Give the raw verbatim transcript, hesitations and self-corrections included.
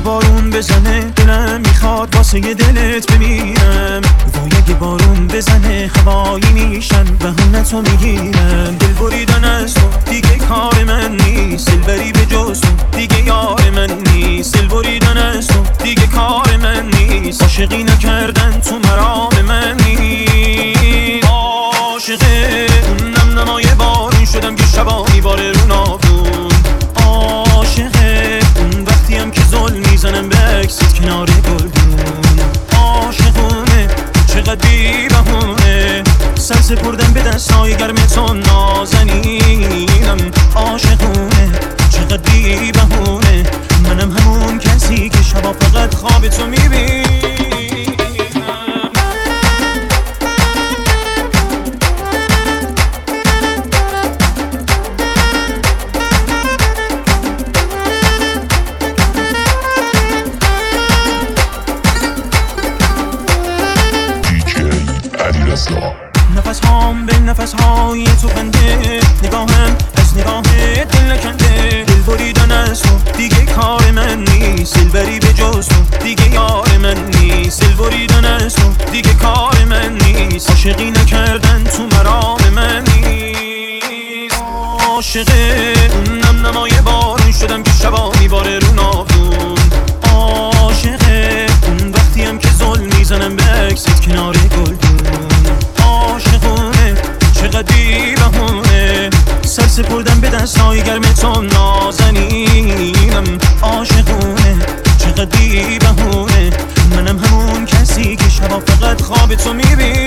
بارون بزنه دلم میخواد واسه دلت بمیرم. وای اگه بارون بزنه هوایی میشن بهونتو میگیرم. دل بریدن از تو دیگه کار من نیست، دلبری به جز تو دیگه یار من نیست. دل بریدن از تو دیگه کار من نیست، عاشقی نکردن تو مرام من نیست. عاشقه اون نم نمای بارون شدم که شبا میباره رو ناخون. عاشقه اون وقتیم که ظلم میزنم به عکست کنار گلدون. عاشقونه چقدر بی بهونه سر سپردم به دستای گرم تو نازنینم. عاشقونه چقدر بی بهونه منم همون کسی که شبا فقط خواب تو میبینم. نفس هام به نفس های تو خنده، نگاهم از نگاه دل نکنده. دل بریدن از تو دیگه کار من نیست، دلبری به جز تو دیگه یار من نیست. دل بریدن از تو دیگه کار من نیست، عاشقی نکردن تو مرام من نیست. عاشقه اون نم نمای بارون شدم که شبا میباره رو ناخون. عاشقه اون وقتیم که ظلم میزنم به عکست کنار گلدون. عاشقونه چقدر بی بهونه سر سپردم به دستای گرم تو نازنینم. عاشقونه چقدر بی بهونه منم همون کسی که شبا فقط خواب تو میبینم.